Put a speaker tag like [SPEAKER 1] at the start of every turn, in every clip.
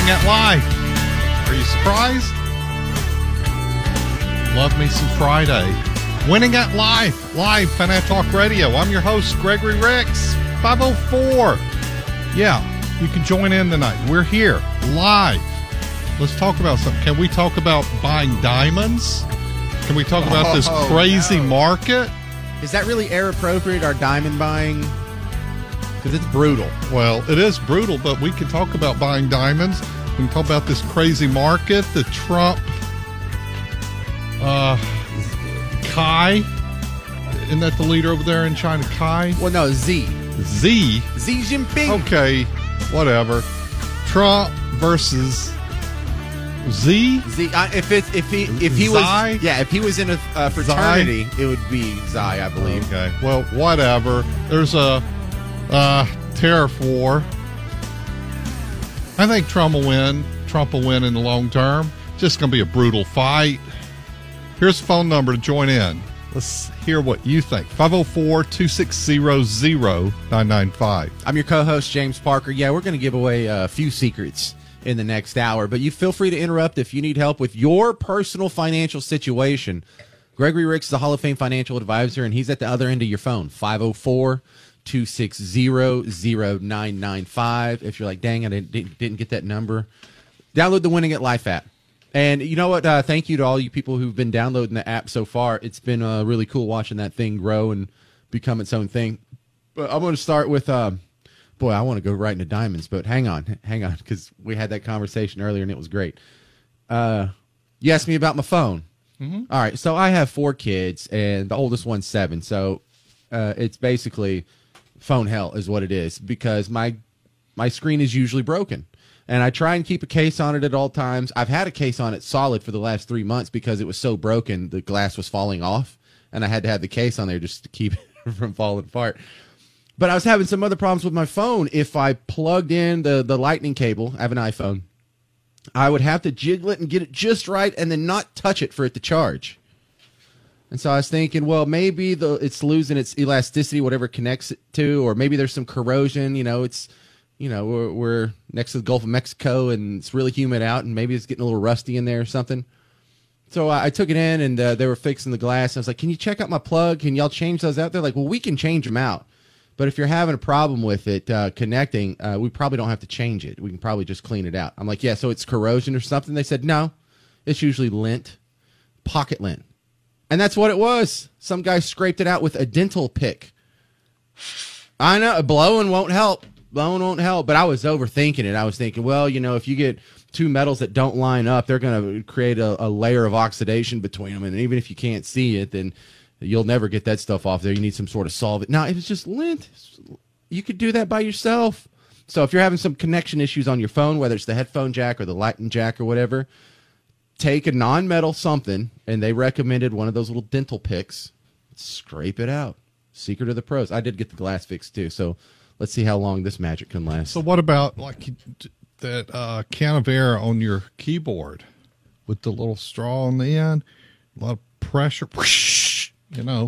[SPEAKER 1] Winning at Life. Are you surprised? Love me some Friday. Winning at Life, live Finance Talk Radio. I'm your host, Gregory Ricks, 504. Yeah, you can join in tonight. We're here, live. Let's talk about something. Can we talk about buying diamonds? Can we talk about this crazy market?
[SPEAKER 2] Is that really air appropriate, our diamond buying? Because it's brutal.
[SPEAKER 1] Well, it is brutal, but we can talk about buying diamonds. We can talk about this crazy market, the Trump, Kai. Isn't that the leader over there in China, Kai?
[SPEAKER 2] Well, no, Z.
[SPEAKER 1] Xi
[SPEAKER 2] Jinping.
[SPEAKER 1] Okay, whatever. Trump versus Z.
[SPEAKER 2] If he was in a fraternity, it would be Xi, I believe.
[SPEAKER 1] Okay. Well, whatever. There's a tariff war. I think Trump will win. Trump will win in the long term. Just going to be a brutal fight. Here's the phone number to join in. Let's hear what you think. 504-260-0995.
[SPEAKER 2] I'm your co-host, James Parker. Yeah, we're going to give away a few secrets in the next hour, but you feel free to interrupt if you need help with your personal financial situation. Gregory Ricks is a Hall of Fame financial advisor, and he's at the other end of your phone, 504-260-0995. If you're like, dang, I didn't get that number, download the Winning at Life app. And you know what? Thank you to all you people who've been downloading the app so far. It's been really cool watching that thing grow and become its own thing. But I'm going to start with, boy, I want to go right into diamonds, but hang on, because we had that conversation earlier and it was great. You asked me about my phone. Mm-hmm. All right, so I have 4 kids, and the oldest one's 7. So it's basically phone hell is what it is, because my screen is usually broken. And I try and keep a case on it at all times. I've had a case on it solid for the last 3 months because it was so broken, the glass was falling off, and I had to have the case on there just to keep it from falling apart. But I was having some other problems with my phone. If I plugged in the lightning cable, I have an iPhone, I would have to jiggle it and get it just right and then not touch it for it to charge. And so I was thinking, well, maybe it's losing its elasticity, whatever it connects it to, or maybe there's some corrosion. We're next to the Gulf of Mexico, and it's really humid out, and maybe it's getting a little rusty in there or something. So I took it in, and they were fixing the glass. I was like, can you check out my plug? Can y'all change those out? They're like, well, we can change them out. But if you're having a problem with it connecting, we probably don't have to change it. We can probably just clean it out. I'm like, yeah, so it's corrosion or something? They said, no, it's usually lint, pocket lint. And that's what it was. Some guy scraped it out with a dental pick. I know, blowing won't help. But I was overthinking it. I was thinking, well, if you get 2 metals that don't line up, they're going to create a layer of oxidation between them. And even if you can't see it, then you'll never get that stuff off there. You need some sort of solvent. Now, if it's just lint, you could do that by yourself. So if you're having some connection issues on your phone, whether it's the headphone jack or the lightning jack or whatever, take a non-metal something, and they recommended one of those little dental picks. Scrape it out. Secret of the pros. I did get the glass fixed too, so let's see how long this magic can last.
[SPEAKER 1] So what about that can of air on your keyboard with the little straw on the end? A lot of pressure. Whoosh, thought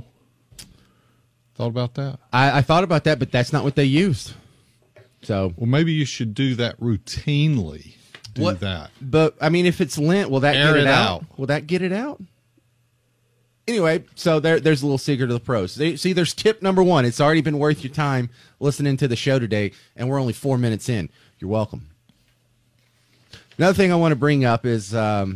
[SPEAKER 1] about that?
[SPEAKER 2] I thought about that, but that's not what they used. So,
[SPEAKER 1] well, maybe you should do that routinely. That.
[SPEAKER 2] But, I mean, if it's lint, will that get it out? Will that get it out? Anyway, so there's a little secret of the pros. See, there's tip number 1. It's already been worth your time listening to the show today, and we're only 4 minutes in. You're welcome. Another thing I want to bring up is I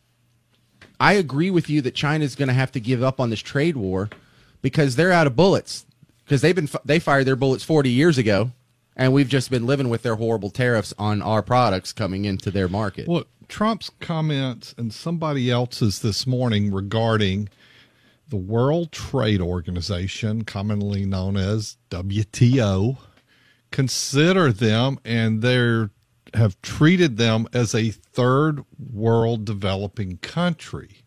[SPEAKER 2] agree with you that China's going to have to give up on this trade war because they're out of bullets. Because they fired their bullets 40 years ago, and we've just been living with their horrible tariffs on our products coming into their market.
[SPEAKER 1] Well, Trump's comments and somebody else's this morning regarding the World Trade Organization, commonly known as WTO, consider them, and they have treated them as a third world developing country.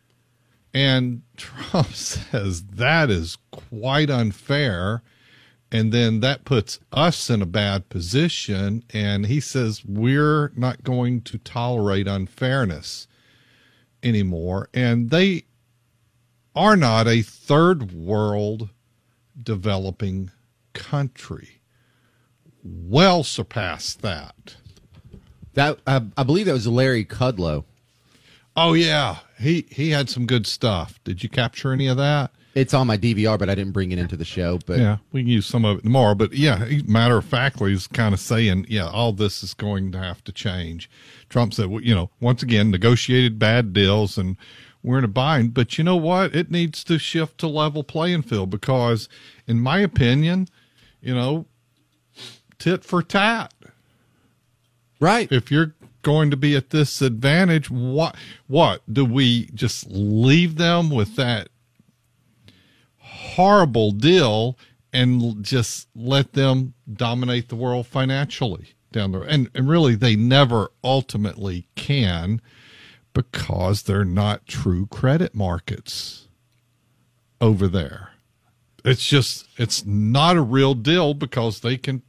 [SPEAKER 1] And Trump says that is quite unfair. And then that puts us in a bad position. And he says we're not going to tolerate unfairness anymore. And they are not a third world developing country. Well surpassed that.
[SPEAKER 2] That I believe that was Larry Kudlow.
[SPEAKER 1] Oh yeah, he had some good stuff. Did you capture any of that?
[SPEAKER 2] It's on my DVR, but I didn't bring it into the show. But
[SPEAKER 1] yeah, we can use some of it tomorrow. But yeah, matter of factly, he's kind of saying, yeah, all this is going to have to change. Trump said, well, once again, negotiated bad deals, and we're in a bind. But you know what? It needs to shift to level playing field because, in my opinion, tit for tat.
[SPEAKER 2] Right.
[SPEAKER 1] If you're going to be at this advantage, what do we just leave them with that horrible deal and just let them dominate the world financially down there? And really, they never ultimately can because they're not true credit markets over there. It's not a real deal because they can.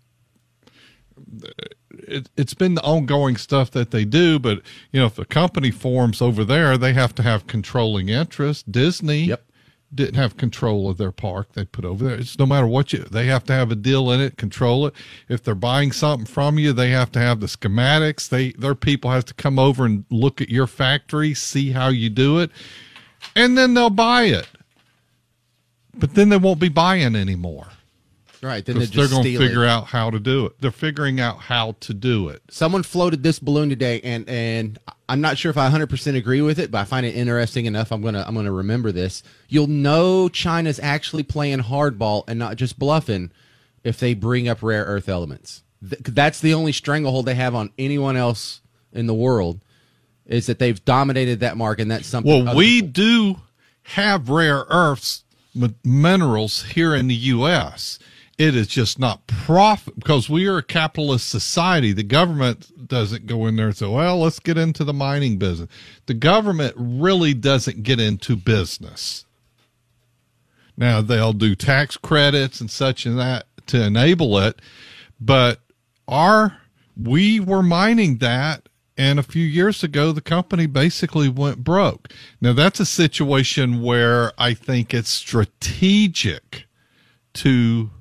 [SPEAKER 1] It's been the ongoing stuff that they do, but if a company forms over there, they have to have controlling interest. Disney didn't have control of their park they put over there. It's no matter what they have to have a deal in it, control it. If they're buying something from you, they have to have the schematics. Their people have to come over and look at your factory, see how you do it, and then they'll buy it. But then they won't be buying anymore.
[SPEAKER 2] Right, then
[SPEAKER 1] they're going to figure out how to do it. They're figuring out how to do it.
[SPEAKER 2] Someone floated this balloon today, and I'm not sure if I 100% agree with it, but I find it interesting enough. I'm gonna remember this. You'll know China's actually playing hardball and not just bluffing if they bring up rare earth elements. That's the only stranglehold they have on anyone else in the world, is that they've dominated that market, and that's something.
[SPEAKER 1] Well, we do have rare earths minerals here in the U.S. It is just not profit because we are a capitalist society. The government doesn't go in there and say, well, let's get into the mining business. The government really doesn't get into business. Now, they'll do tax credits and such and that to enable it, but we were mining that, and a few years ago, the company basically went broke. Now, that's a situation where I think it's strategic to,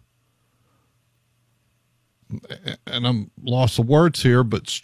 [SPEAKER 1] and I'm lost of words here, but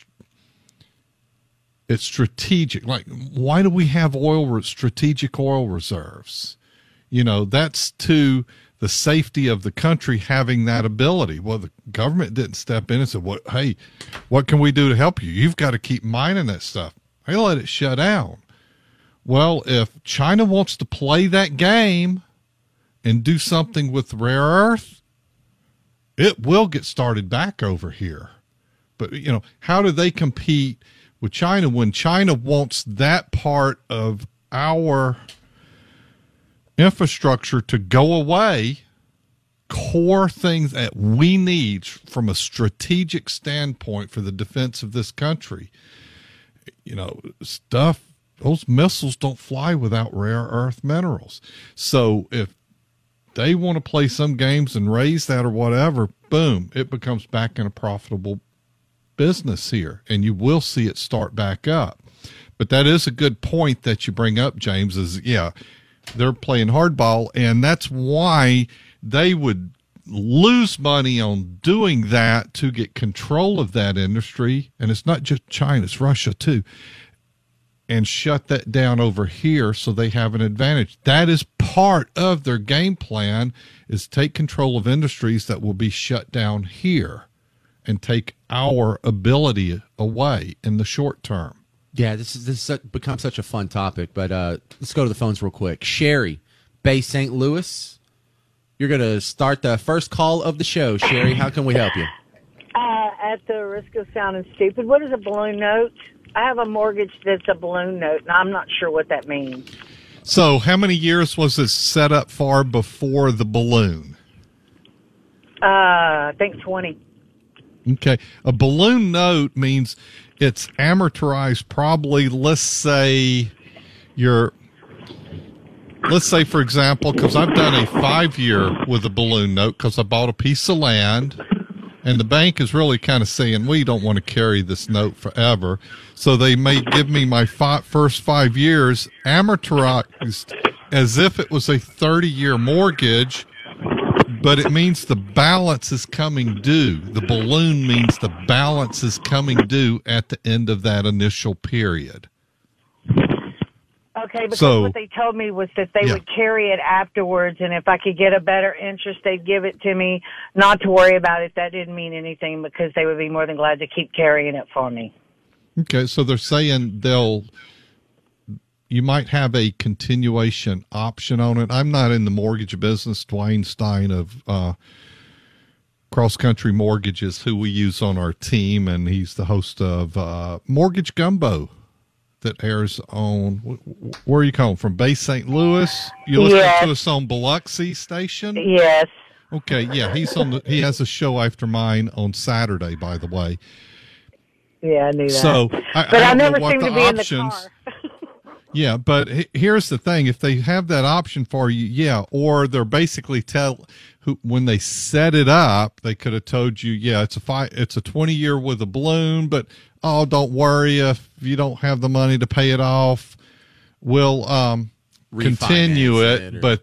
[SPEAKER 1] it's strategic. Like, why do we have strategic oil reserves? That's to the safety of the country having that ability. Well, the government didn't step in and say, hey, what can we do to help you? You've got to keep mining that stuff. They let it shut down. Well, if China wants to play that game and do something with rare earth, it will get started back over here. But, how do they compete with China when China wants that part of our infrastructure to go away, core things that we need from a strategic standpoint for the defense of this country? Those missiles don't fly without rare earth minerals. So if they want to play some games and raise that or whatever, boom, it becomes back in a profitable business here, and you will see it start back up. But that is a good point that you bring up, James, is, they're playing hardball, and that's why they would lose money on doing that to get control of that industry. And it's not just China, it's Russia too. And shut that down over here so they have an advantage. That is part of their game plan, is take control of industries that will be shut down here and take our ability away in the short term.
[SPEAKER 2] Yeah, this has become such a fun topic, but let's go to the phones real quick. Sherry, Bay St. Louis, you're going to start the first call of the show. Sherry, how can we help you?
[SPEAKER 3] At the risk of sounding stupid, what is a balloon note? I have a mortgage that's a balloon note, and I'm not sure what that means.
[SPEAKER 1] So how many years was this set up for before the balloon?
[SPEAKER 3] I think 20.
[SPEAKER 1] Okay. A balloon note means it's amortized probably, let's say, for example, because I've done a 5-year with a balloon note because I bought a piece of land. And the bank is really kind of saying, we don't want to carry this note forever. So they may give me my first 5 years amortized as if it was a 30-year mortgage, but it means the balance is coming due. The balloon means the balance is coming due at the end of that initial period.
[SPEAKER 3] Okay, because what they told me was that they would carry it afterwards, and if I could get a better interest, they'd give it to me. Not to worry about it. That didn't mean anything because they would be more than glad to keep carrying it for me.
[SPEAKER 1] Okay, so they're saying you might have a continuation option on it. I'm not in the mortgage business. Dwayne Stein of Cross Country Mortgages, who we use on our team, and he's the host of Mortgage Gumbo that airs on, where are you calling from? Bay St. Louis? You listening to us on Biloxi Station?
[SPEAKER 3] Yes.
[SPEAKER 1] Okay, yeah, he has a show after mine on Saturday, by the way.
[SPEAKER 3] Yeah, I knew that.
[SPEAKER 1] So,
[SPEAKER 3] I never seem to be options, in the car.
[SPEAKER 1] Yeah, but here's the thing. If they have that option for you, or they're basically when they set it up, they could have told you, it's a 20-year with a balloon, but don't worry if you don't have the money to pay it off. We'll continue it. But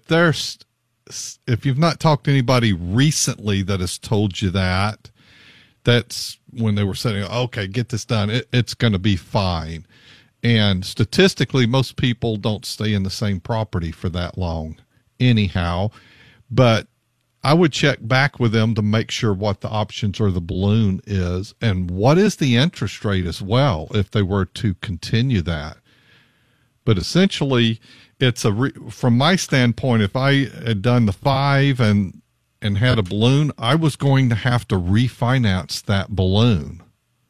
[SPEAKER 1] if you've not talked to anybody recently that has told you that, that's when they were saying, okay, get this done. It's going to be fine. And statistically, most people don't stay in the same property for that long anyhow. But I would check back with them to make sure what the options or the balloon is and what is the interest rate as well if they were to continue that. But essentially, it's from my standpoint, if I had done the 5 and had a balloon, I was going to have to refinance that balloon.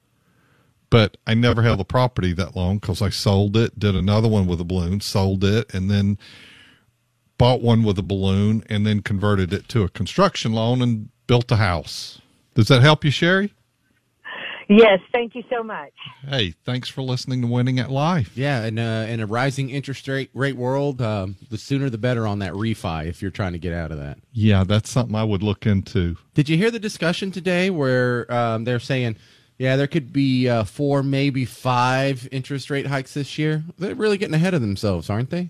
[SPEAKER 1] But I never held the property that long because I sold it, did another one with a balloon, sold it, and then bought one with a balloon, and then converted it to a construction loan and built a house. Does that help you, Sherry?
[SPEAKER 3] Yes, thank you so much.
[SPEAKER 1] Hey, thanks for listening to Winning at Life.
[SPEAKER 2] Yeah, and in a rising interest rate world, the sooner the better on that refi if you're trying to get out of that.
[SPEAKER 1] Yeah, that's something I would look into.
[SPEAKER 2] Did you hear the discussion today where they're saying, there could be 4, maybe 5 interest rate hikes this year? They're really getting ahead of themselves, aren't they?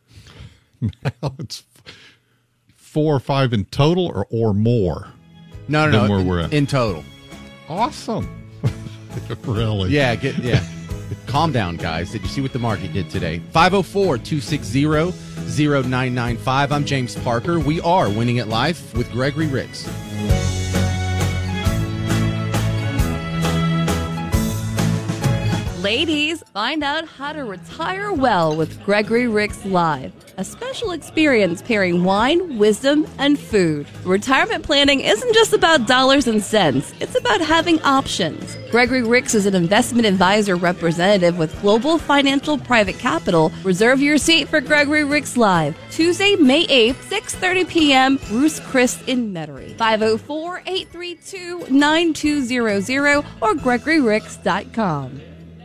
[SPEAKER 1] Now it's 4 or 5 in total or more?
[SPEAKER 2] No.
[SPEAKER 1] Where we're at.
[SPEAKER 2] In total.
[SPEAKER 1] Awesome. Really?
[SPEAKER 2] Yeah. Calm down, guys. Did you see what the market did today? 504-260-0995. I'm James Parker. We are Winning at Life with Gregory Ricks.
[SPEAKER 4] Ladies, find out how to retire well with Gregory Ricks Live, a special experience pairing wine, wisdom, and food. Retirement planning isn't just about dollars and cents. It's about having options. Gregory Ricks is an investment advisor representative with Global Financial Private Capital. Reserve your seat for Gregory Ricks Live, Tuesday, May 8th, 6:30 p.m., Bruce Chris in Metairie. 504-832-9200 or GregoryRicks.com.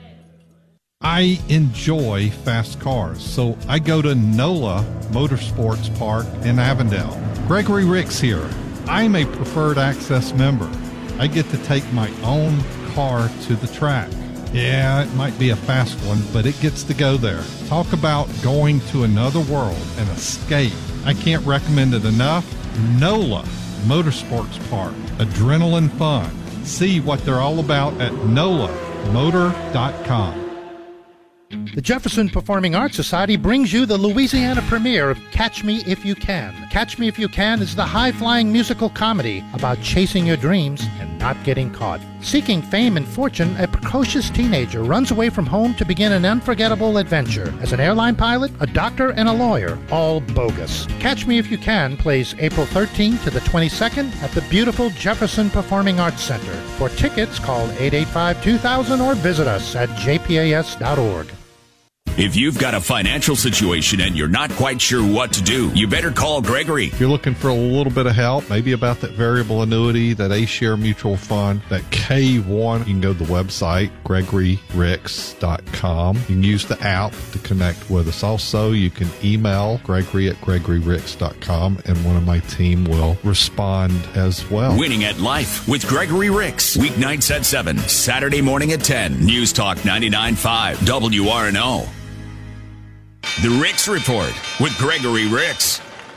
[SPEAKER 1] I enjoy fast cars, so I go to NOLA Motorsports Park in Avondale. Gregory Ricks here. I'm a preferred access member. I get to take my own car to the track. Yeah, it might be a fast one, but it gets to go there. Talk about going to another world, an escape. I can't recommend it enough. NOLA Motorsports Park. Adrenaline fun. See what they're all about at NOLAmotor.com.
[SPEAKER 5] The Jefferson Performing Arts Society brings you the Louisiana premiere of Catch Me If You Can. Catch Me If You Can is the high-flying musical comedy about chasing your dreams and not getting caught. Seeking fame and fortune, a precocious teenager runs away from home to begin an unforgettable adventure as an airline pilot, a doctor, and a lawyer, all bogus. Catch Me If You Can plays April 13th to the 22nd at the beautiful Jefferson Performing Arts Center. For tickets, call 885-2000 or visit us at jpas.org.
[SPEAKER 6] If you've got a financial situation and you're not quite sure what to do, you better call Gregory.
[SPEAKER 1] If you're looking for a little bit of help, maybe about that variable annuity, that A-share mutual fund, that K1, you can go to the website, GregoryRicks.com. You can use the app to connect with us. Also, you can email Gregory at GregoryRicks.com, and one of my team will respond as well.
[SPEAKER 6] Winning at Life with Gregory Ricks. Weeknights at 7, Saturday morning at 10. News Talk 99.5 WRNO. The Ricks Report with Gregory Ricks.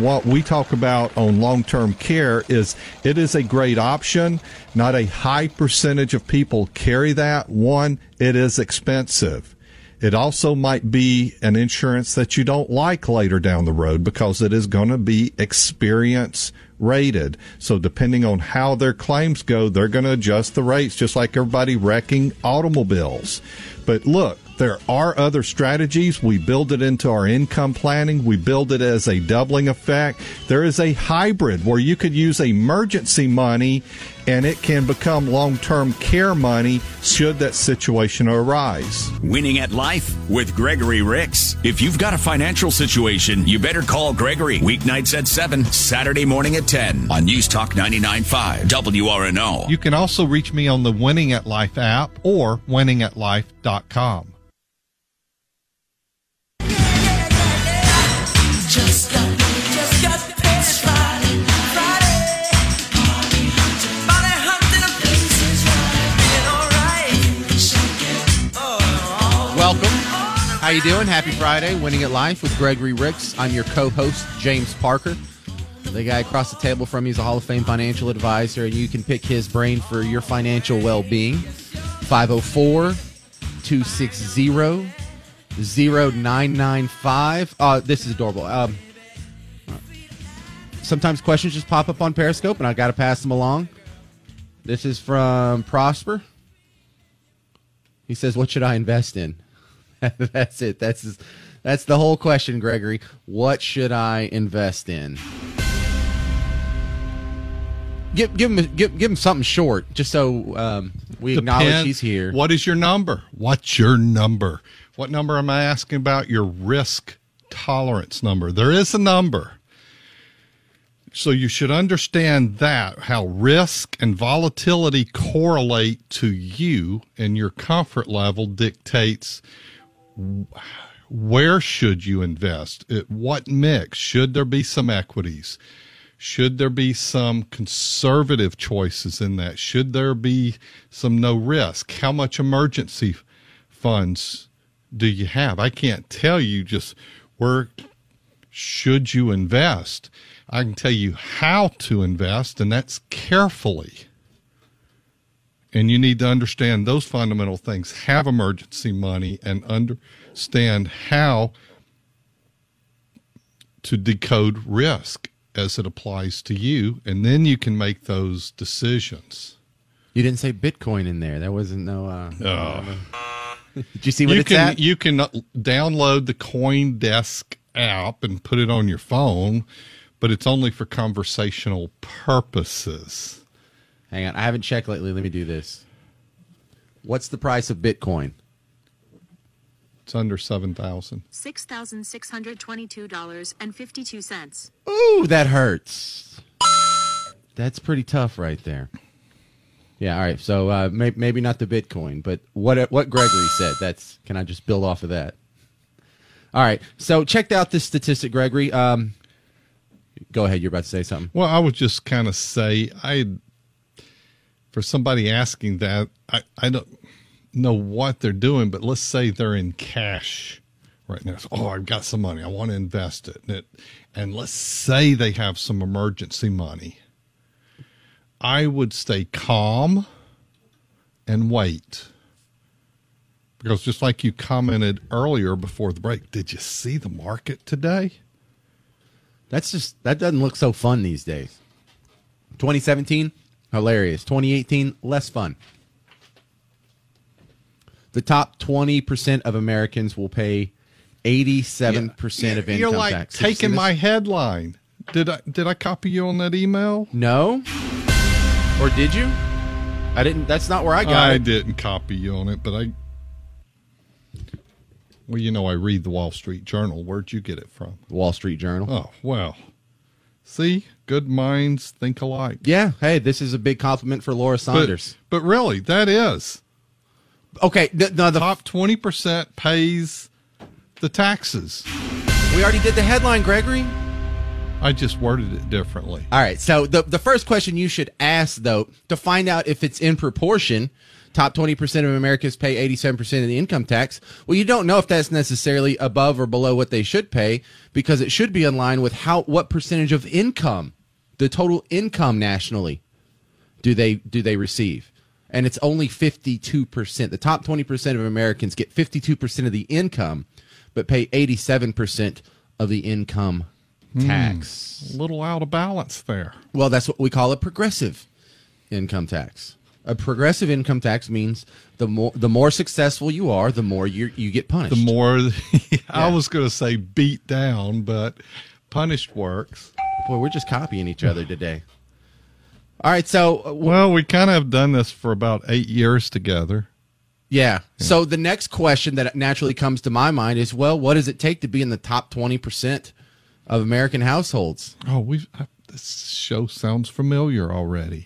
[SPEAKER 1] what we talk about on long-term care is it is a great option. Not a high percentage of people carry that. One, it is expensive. It also might be an insurance that you don't like later down the road because it is going to be experience rated. So depending on how their claims go, they're going to adjust the rates just like everybody wrecking automobiles. But look, there are other strategies. We build it into our income planning. We build it as a doubling effect. There is a hybrid where you could use emergency money and it can become long-term care money should that situation arise.
[SPEAKER 6] Winning at Life with Gregory Ricks. If you've got a financial situation, you better call Gregory. Weeknights at 7, Saturday morning at 10 on News Talk 99.5 WRNO.
[SPEAKER 1] You can also reach me on the Winning at Life app or winningatlife.com.
[SPEAKER 7] Just got the pace Friday. Body humping the places feeling alright.
[SPEAKER 2] Welcome. How you doing? Happy Friday. Winning at Life with Gregory Ricks. I'm your co-host, James Parker. The guy across the table from me is a Hall of Fame financial advisor, and you can pick his brain for your financial well-being. 504-260-0995. This is adorable. Sometimes questions just pop up on Periscope, and I got to pass them along. This is from Prosper. He says, "What should I invest in?" That's it. That's the whole question, Gregory. What should I invest in? Give him something short, just so we acknowledge he's here.
[SPEAKER 1] What is your number? What's your number? What number am I asking about? Your risk tolerance number. There is a number. So you should understand that, how risk and volatility correlate to you, and your comfort level dictates where should you invest, at what mix. Should there be some equities? Should there be some conservative choices in that? Should there be some no risk? How much emergency funds do you have? I can't tell you just where should you invest. I can tell you how to invest, and that's carefully. And you need to understand those fundamental things. Have emergency money and understand how to decode risk as it applies to you, and then you can make those decisions.
[SPEAKER 2] You didn't say Bitcoin in there. There wasn't no... Did you see what it's at?
[SPEAKER 1] You can download the CoinDesk app and put it on your phone, but it's only for conversational purposes.
[SPEAKER 2] Hang on. I haven't checked lately. Let me do this. What's the price of Bitcoin?
[SPEAKER 1] It's under 7,000.
[SPEAKER 8] $6,622.52.
[SPEAKER 2] Ooh, that hurts. That's pretty tough right there. Yeah, all right. So maybe not the Bitcoin, but what Gregory said. Can I just build off of that? All right. So checked out this statistic, Gregory. Go ahead. You're about to say something.
[SPEAKER 1] Well, I would just kind of say, for somebody asking that, I don't know what they're doing, but let's say they're in cash right now. Oh, I've got some money. I want to invest it. And let's say they have some emergency money. I would stay calm and wait. Because just like you commented earlier before the break, did you see the market today?
[SPEAKER 2] That doesn't look so fun these days. 2017, hilarious. 2018, less fun. The top 20% of Americans will pay 87% of income
[SPEAKER 1] You're like
[SPEAKER 2] tax.
[SPEAKER 1] taking my headline. Did I copy you on that email?
[SPEAKER 2] No. Or did you? I didn't. That's not where I got it.
[SPEAKER 1] I didn't copy you on it, but I read the Wall Street Journal. Where'd you get it from?
[SPEAKER 2] Wall Street Journal.
[SPEAKER 1] Oh, well. See, good minds think alike.
[SPEAKER 2] Yeah. Hey, this is a big compliment for Laura Saunders.
[SPEAKER 1] But really, that is.
[SPEAKER 2] Okay. The
[SPEAKER 1] top 20% pays the taxes.
[SPEAKER 2] We already did the headline, Gregory.
[SPEAKER 1] I just worded it differently.
[SPEAKER 2] All right. So the first question you should ask, though, to find out if it's in proportion top 20% of Americans pay 87% of the income tax. Well, you don't know if that's necessarily above or below what they should pay, because it should be in line with what percentage of income, the total income nationally, do they receive. And it's only 52%. The top 20% of Americans get 52% of the income, but pay 87% of the income tax.
[SPEAKER 1] A little out of balance there.
[SPEAKER 2] Well, that's what we call a progressive income tax. A progressive income tax means the more successful you are, the more you get punished.
[SPEAKER 1] The more, I was going to say beat down, but punished works.
[SPEAKER 2] Boy, we're just copying each other today. All right, so
[SPEAKER 1] well, we kind of have done this for about 8 years together.
[SPEAKER 2] Yeah. So the next question that naturally comes to my mind is, well, what does it take to be in the top 20% of American households?
[SPEAKER 1] Oh, this show sounds familiar already.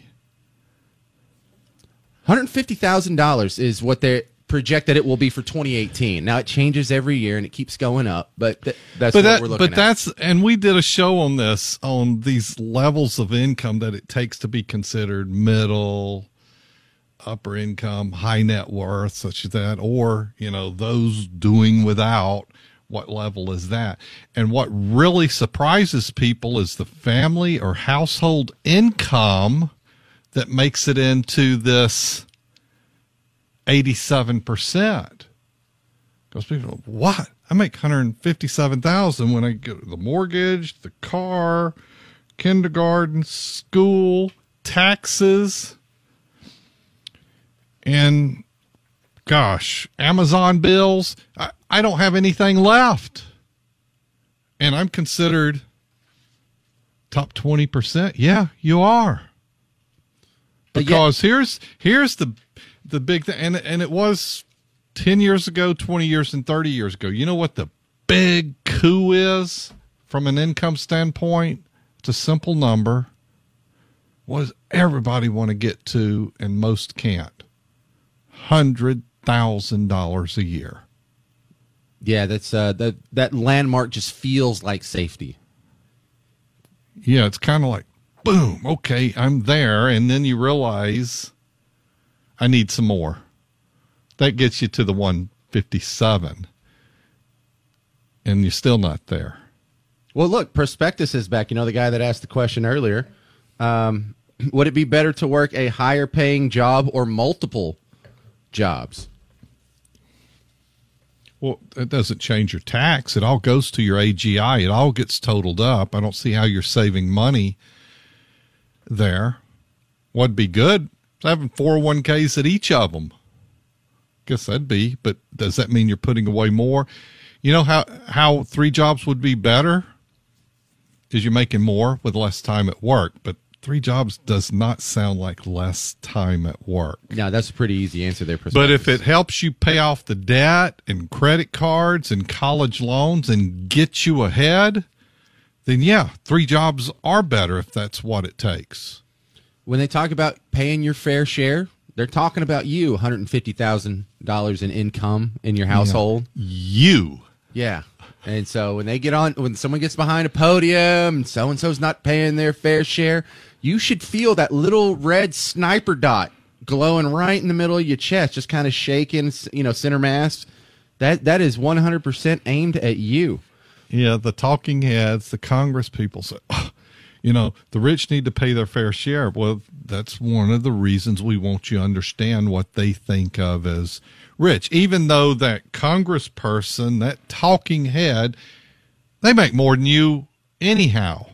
[SPEAKER 2] $150,000 is what they project that it will be for 2018. Now it changes every year and it keeps going up, but that's what we're looking at.
[SPEAKER 1] And we did a show on this, on these levels of income that it takes to be considered middle, upper income, high net worth, such as that, or, those doing without. What level is that? And what really surprises people is the family or household income that makes it into this 87%. Because people, what? I make $157,000 when I get the mortgage, the car, kindergarten, school, taxes, and gosh, Amazon bills. I don't have anything left. And I'm considered top 20%. Yeah, you are. Because here's the big thing, and it was 10 years ago, 20 years, and 30 years ago. You know what the big coup is from an income standpoint? It's a simple number. What does everybody want to get to, and most can't? $100,000 a year.
[SPEAKER 2] Yeah, that's that landmark just feels like safety.
[SPEAKER 1] Yeah, it's kind of like, boom, okay, I'm there, and then you realize I need some more. That gets you to the 157, and you're still not there.
[SPEAKER 2] Well, look, Prospectus is back. The guy that asked the question earlier. Would it be better to work a higher paying job or multiple jobs?
[SPEAKER 1] Well, it doesn't change your tax. It all goes to your AGI. It all gets totaled up. I don't see how you're saving money there. What'd be good? Having 401ks at each of them. Guess that'd be, but does that mean you're putting away more? You know how 3 jobs would be better? Is you're making more with less time at work, but 3 jobs does not sound like less time at work.
[SPEAKER 2] No, that's a pretty easy answer there.
[SPEAKER 1] But if it helps you pay off the debt and credit cards and college loans and get you ahead, then yeah, 3 jobs are better if that's what it takes.
[SPEAKER 2] When they talk about paying your fair share, they're talking about you, $150,000 in income in your household.
[SPEAKER 1] You.
[SPEAKER 2] Yeah. And so when someone gets behind a podium and so-and-so's not paying their fair share, you should feel that little red sniper dot glowing right in the middle of your chest, just kind of shaking, center mass. That is 100% aimed at you.
[SPEAKER 1] Yeah, the talking heads, the Congress people say, the rich need to pay their fair share. Well, that's one of the reasons we want you to understand what they think of as rich. Even though that congressperson, that talking head, they make more than you anyhow.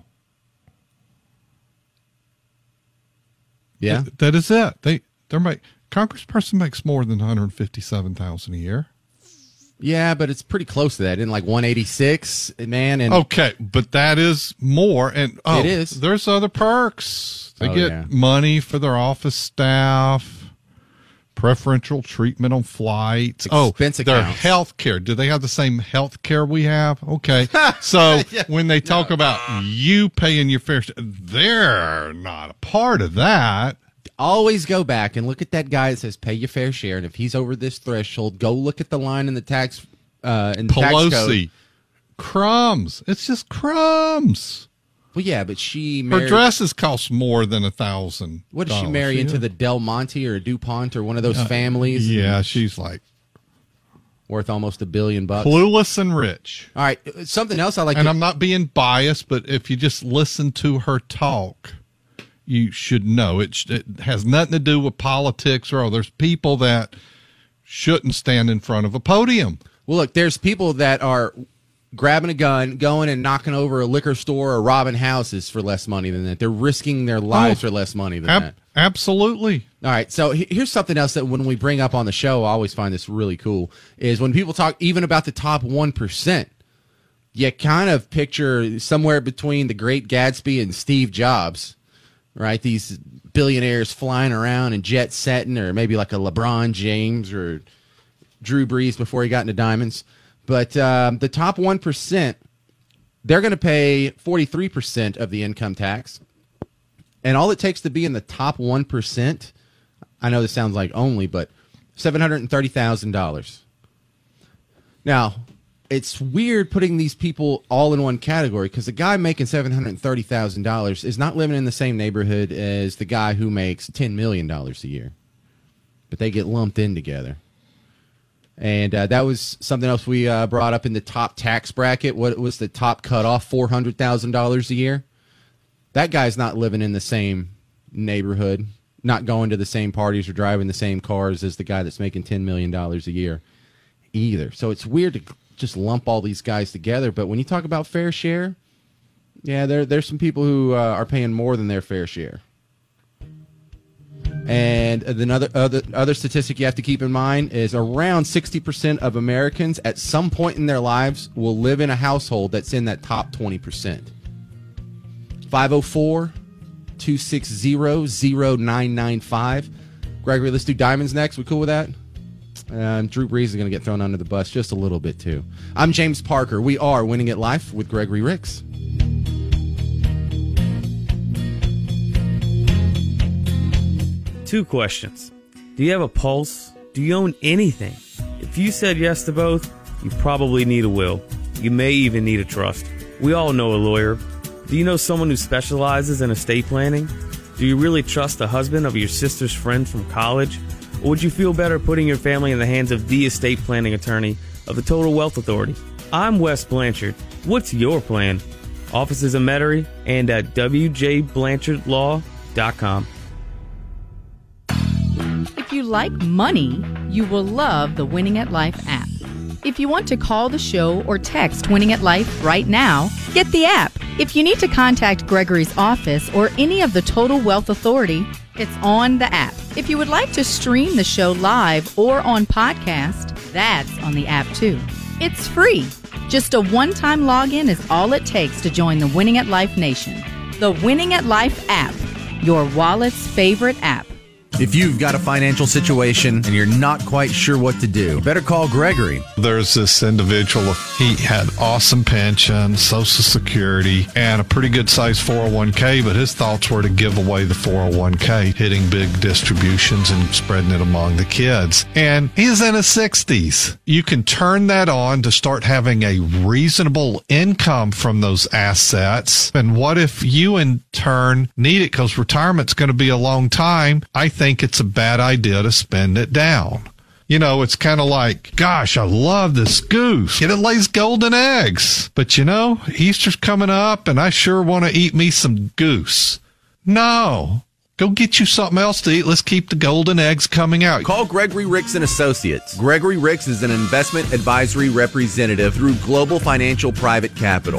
[SPEAKER 2] Yeah.
[SPEAKER 1] That is it. Congressperson makes more than $157,000 a year.
[SPEAKER 2] Yeah, but it's pretty close to that. In like 186, man. And
[SPEAKER 1] okay, but that is more. And
[SPEAKER 2] it is.
[SPEAKER 1] There's other perks. They get money for their office staff, preferential treatment on flights.
[SPEAKER 2] Expense
[SPEAKER 1] their
[SPEAKER 2] accounts.
[SPEAKER 1] health care. Do they have the same health care we have? Okay. So when they talk about you paying your fair share, they're not a part of that.
[SPEAKER 2] Always go back and look at that guy that says pay your fair share, and if he's over this threshold, go look at the line in the tax
[SPEAKER 1] Pelosi,
[SPEAKER 2] tax code.
[SPEAKER 1] crumbs. It's just crumbs.
[SPEAKER 2] Well, yeah, but she
[SPEAKER 1] Her
[SPEAKER 2] married.
[SPEAKER 1] dresses cost more than $1,000.
[SPEAKER 2] What did she marry into? The Del Monte or DuPont or one of those families?
[SPEAKER 1] Yeah, she's like
[SPEAKER 2] worth almost $1 billion.
[SPEAKER 1] Clueless and rich.
[SPEAKER 2] All right, something else I like.
[SPEAKER 1] And I'm not being biased, but if you just listen to her talk, you should know it has nothing to do with politics or there's people that shouldn't stand in front of a podium.
[SPEAKER 2] Well, look, there's people that are grabbing a gun, going and knocking over a liquor store or robbing houses for less money than that. They're risking their lives for less money than that.
[SPEAKER 1] Absolutely.
[SPEAKER 2] All right, so here's something else that when we bring up on the show, I always find this really cool, is when people talk even about the top 1%, you kind of picture somewhere between the Great Gatsby and Steve Jobs, right? These billionaires flying around and jet setting, or maybe like a LeBron James or Drew Brees before he got into diamonds. But the top 1%, they're going to pay 43% of the income tax. And all it takes to be in the top 1%, I know this sounds like only, but $730,000. Now, it's weird putting these people all in one category because the guy making $730,000 is not living in the same neighborhood as the guy who makes $10 million a year. But they get lumped in together. And that was something else we brought up in the top tax bracket. What was the top cutoff? $400,000 a year. That guy's not living in the same neighborhood, not going to the same parties or driving the same cars as the guy that's making $10 million a year either. So it's weird to just lump all these guys together. But when you talk about fair share, yeah, there's some people who are paying more than their fair share. And another other statistic you have to keep in mind is around 60% of Americans at some point in their lives will live in a household that's in that top 20%. 504-260-0995. Gregory, let's do diamonds next. We cool with that? Drew Brees is going to get thrown under the bus just a little bit, too. I'm James Parker. We are Winning at Life with Gregory Ricks.
[SPEAKER 9] 2 questions. Do you have a pulse? Do you own anything? If you said yes to both, you probably need a will. You may even need a trust. We all know a lawyer. Do you know someone who specializes in estate planning? Do you really trust the husband of your sister's friend from college? Or would you feel better putting your family in the hands of the estate planning attorney of the Total Wealth Authority? I'm Wes Blanchard. What's your plan? Offices in Metairie and at wjblanchardlaw.com.
[SPEAKER 10] If you like money, you will love the Winning at Life app. If you want to call the show or text Winning at Life right now, get the app. If you need to contact Gregory's office or any of the Total Wealth Authority, it's on the app. If you would like to stream the show live or on podcast, that's on the app too. It's free. Just a one-time login is all it takes to join the Winning at Life Nation. The Winning at Life app, your wallet's favorite app.
[SPEAKER 2] If you've got a financial situation and you're not quite sure what to do, you better call Gregory.
[SPEAKER 1] There's this individual, he had awesome pension, Social Security, and a pretty good size 401k, but his thoughts were to give away the 401k, hitting big distributions and spreading it among the kids. And he's in his 60s. You can turn that on to start having a reasonable income from those assets. And what if you in turn need it because retirement's going to be a long time? I think it's a bad idea to spend it down. You know, it's kind of like, gosh, I love this goose. It lays golden eggs. But you know, Easter's coming up and I sure want to eat me some goose. No. Go get you something else to eat. Let's keep the golden eggs coming out.
[SPEAKER 2] Call Gregory Ricks and Associates. Gregory Ricks is an investment advisory representative through Global Financial Private Capital.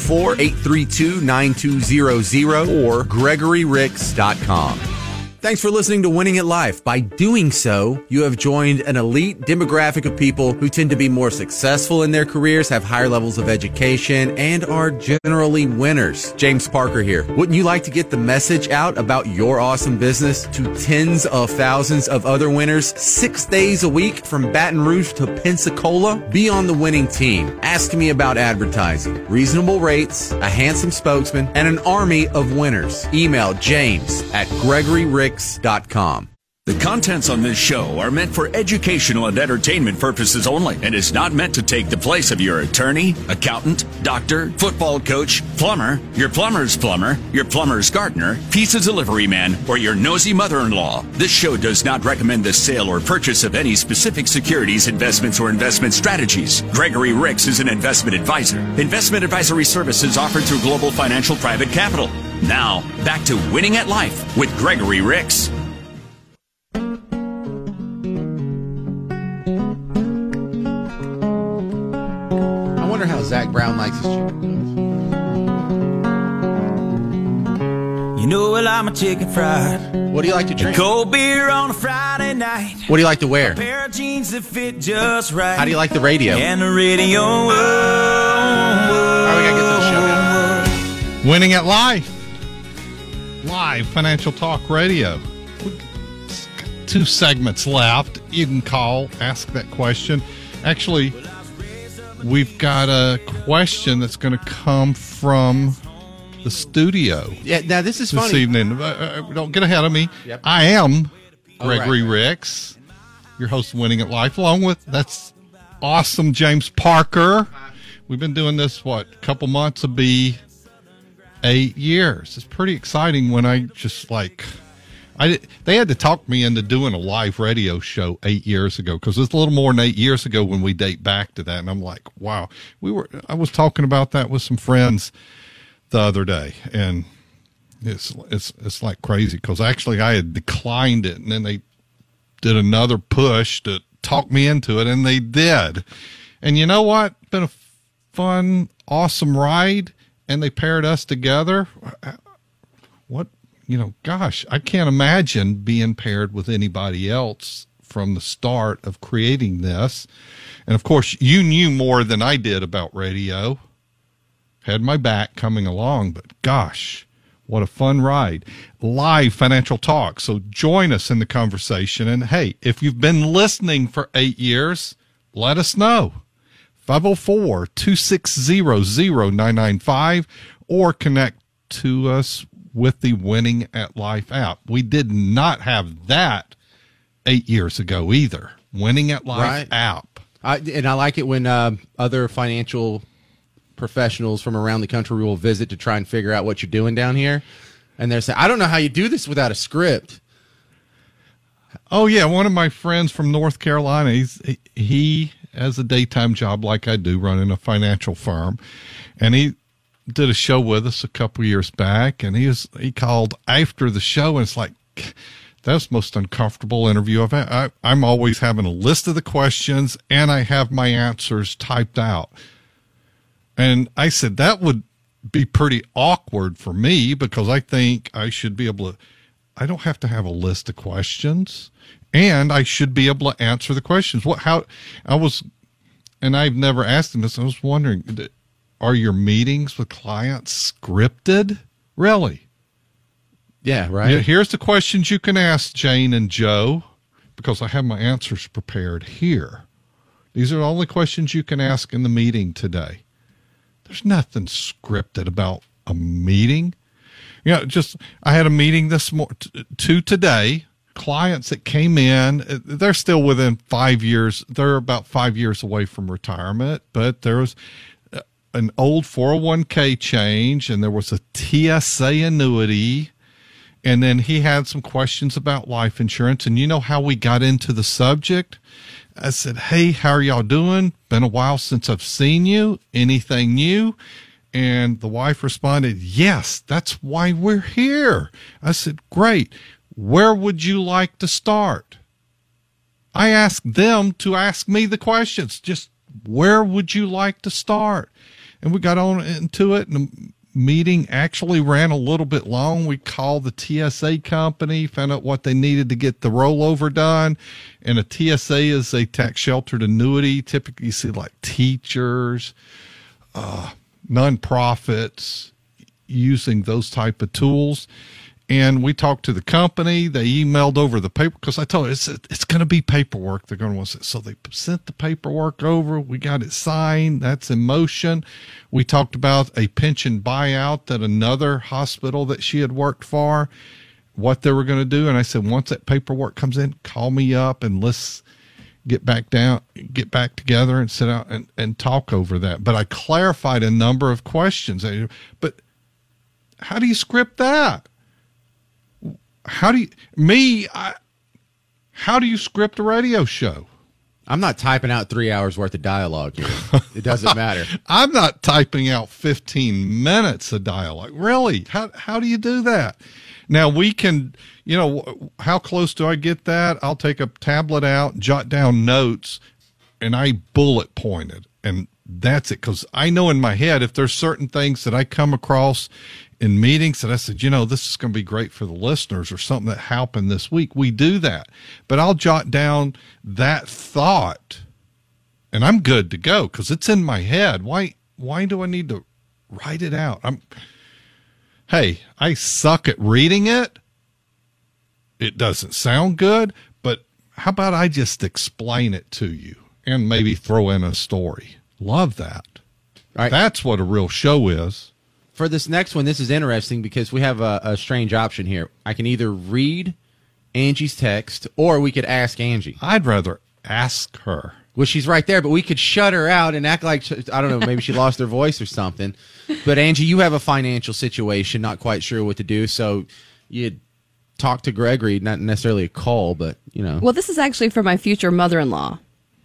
[SPEAKER 2] 504-832-9200 or GregoryRicks.com. Thanks for listening to Winning at Life. By doing so, you have joined an elite demographic of people who tend to be more successful in their careers, have higher levels of education, and are generally winners. James Parker here. Wouldn't you like to get the message out about your awesome business to tens of thousands of other winners 6 days a week from Baton Rouge to Pensacola? Be on the winning team. Ask me about advertising, reasonable rates, a handsome spokesman, and an army of winners. Email James at GregoryRicks.com.
[SPEAKER 6] The contents on this show are meant for educational and entertainment purposes only and is not meant to take the place of your attorney, accountant, doctor, football coach, plumber, your plumber's plumber, your plumber's gardener, pizza delivery man, or your nosy mother-in-law. This show does not recommend the sale or purchase of any specific securities, investments, or investment strategies. Gregory Ricks is an investment advisor. Investment advisory services offered through Global Financial Private Capital. Now, back to Winning at Life with Gregory Ricks.
[SPEAKER 2] I wonder how Zach Brown likes his chicken.
[SPEAKER 7] You know, well, I'm a chicken fried.
[SPEAKER 2] What do you like to drink?
[SPEAKER 7] Cold beer on a Friday night.
[SPEAKER 2] What do you like to wear?
[SPEAKER 7] A pair of jeans that fit just right.
[SPEAKER 2] How do you like the radio?
[SPEAKER 7] And the radio.
[SPEAKER 2] All right, we gotta get to the show now.
[SPEAKER 1] Winning at Life. Live Financial Talk Radio. We've got 2 segments left. You can call, ask that question. Actually, we've got a question that's going to come from the studio.
[SPEAKER 2] Yeah, now this is funny.
[SPEAKER 1] This evening. Don't get ahead of me.
[SPEAKER 2] Yep.
[SPEAKER 1] I am Gregory
[SPEAKER 2] right.
[SPEAKER 1] Ricks, your host of Winning at Life, along with that's awesome James Parker. We've been doing this, a couple months will be 8 years. It's pretty exciting when I just they had to talk me into doing a live radio show 8 years ago, because it's a little more than 8 years ago when we date back to that. And I'm like, wow, I was talking about that with some friends the other day, and it's like crazy, because actually I had declined it, and then they did another push to talk me into it, and they did. And you know what? It's been a fun, awesome ride, and they paired us together. Gosh, I can't imagine being paired with anybody else from the start of creating this. And of course, you knew more than I did about radio. Had my back coming along, but gosh, what a fun ride. Live Financial Talk. So join us in the conversation. And hey, if you've been listening for 8 years, let us know. 504-260-0995 or connect to us with the Winning at Life app. We did not have that 8 years ago either. Winning at Life app.
[SPEAKER 2] I like it when other financial professionals from around the country will visit to try and figure out what you're doing down here. And they're saying, I don't know how you do this without a script.
[SPEAKER 1] Oh, yeah. One of my friends from North Carolina, he has a daytime job like I do, running a financial firm. And he did a show with us a couple years back, and he called after the show, and it's like, that's the most uncomfortable interview I've had. I'm always having a list of the questions, and I have my answers typed out. And I said, that would be pretty awkward for me, because I think I should be able to, I don't have to have a list of questions, and I should be able to answer the questions. And I've never asked him this. I was wondering, are your meetings with clients scripted? Really?
[SPEAKER 2] Yeah, right.
[SPEAKER 1] Yeah, here's the questions you can ask Jane and Joe, because I have my answers prepared here. These are the only questions you can ask in the meeting today. There's nothing scripted about a meeting. I had a meeting today. Clients that came in, they're still within 5 years. They're about 5 years away from retirement, but there was an old 401k change, and there was a TSA annuity. And then he had some questions about life insurance. And you know how we got into the subject? I said, hey, how are y'all doing? Been a while since I've seen you. Anything new? And the wife responded, yes, that's why we're here. I said, great. Where would you like to start? I asked them to ask me the questions. Just where would you like to start? And we got on into it, and the meeting actually ran a little bit long. We called the TSA company, found out what they needed to get the rollover done. And a TSA is a tax sheltered annuity. Typically you see like teachers, nonprofits using those type of tools. And we talked to the company. They emailed over the paper, because I told her it's going to be paperwork. They're going to want to. So they sent the paperwork over. We got it signed. That's in motion. We talked about a pension buyout at another hospital that she had worked for. what they were going to do. And I said, once that paperwork comes in, call me up and let's get back together and sit out and talk over that. But I clarified a number of questions. But how do you script that? How do you script a radio show?
[SPEAKER 2] I'm not typing out 3 hours worth of dialogue here. It doesn't matter.
[SPEAKER 1] I'm not typing out 15 minutes of dialogue. Really? How do you do that? Now we can, how close do I get that? I'll take a tablet out, jot down notes, and I bullet pointed, and that's it. Because I know in my head, if there's certain things that I come across in meetings that I said, this is going to be great for the listeners, or something that happened this week, we do that. But I'll jot down that thought and I'm good to go because it's in my head. Why do I need to write it out? Hey, I suck at reading it. It doesn't sound good, but how about I just explain it to you and maybe throw in a story? Love that.
[SPEAKER 2] Right.
[SPEAKER 1] That's what a real show is.
[SPEAKER 2] For this next one, this is interesting because we have a strange option here. I can either read Angie's text or we could ask Angie.
[SPEAKER 1] I'd rather ask her.
[SPEAKER 2] Well, she's right there, but we could shut her out and act like, I don't know, maybe she lost her voice or something. But Angie, you have a financial situation, not quite sure what to do. So you talk to Gregory, not necessarily a call, but,
[SPEAKER 4] Well, this is actually for my future mother-in-law.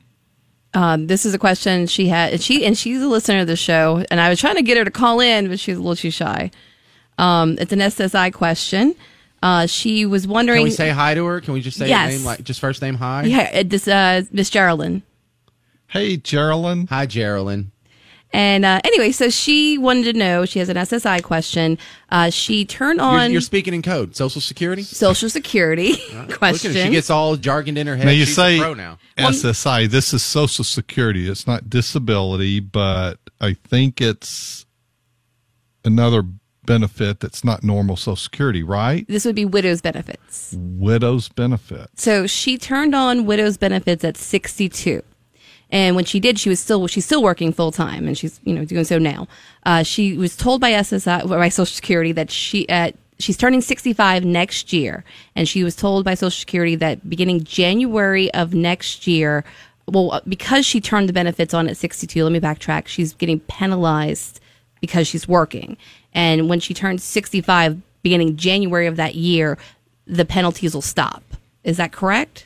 [SPEAKER 4] This is a question she had, and she's a listener of the show, and I was trying to get her to call in, but she's a little too shy. It's an SSI question. She was wondering.
[SPEAKER 2] Can we say hi to her? Can we just say her name, like just first name hi?
[SPEAKER 4] Yeah, this Miss Geraldine.
[SPEAKER 1] Hey, Geraldine.
[SPEAKER 2] Hi, Geraldine.
[SPEAKER 4] And anyway, so she wanted to know. She has an SSI question. She turned on.
[SPEAKER 2] You're speaking in code. Social Security.
[SPEAKER 4] Social Security question.
[SPEAKER 2] She gets all jargoned in her head.
[SPEAKER 1] Now you
[SPEAKER 2] She's
[SPEAKER 1] say
[SPEAKER 2] a pro now.
[SPEAKER 1] SSI. This is Social Security. It's not disability, but I think it's another benefit that's not normal Social Security, right?
[SPEAKER 4] This would be widow's benefits.
[SPEAKER 1] Widow's benefits.
[SPEAKER 4] So she turned on widow's benefits at 62. And when she did, she's still working full time, and she's doing so now. She was told by SSI, by Social Security, that she's turning 65 next year, and she was told by Social Security that beginning January of next year, because she turned the benefits on at 62. Let me backtrack. She's getting penalized because she's working, and when she turns 65, beginning January of that year, the penalties will stop. Is that correct?